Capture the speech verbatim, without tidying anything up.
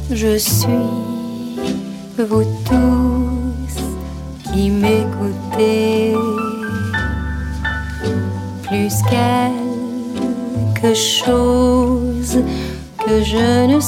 Je suis vous tous qui m'écoutez, plus quelque chose que je ne sais.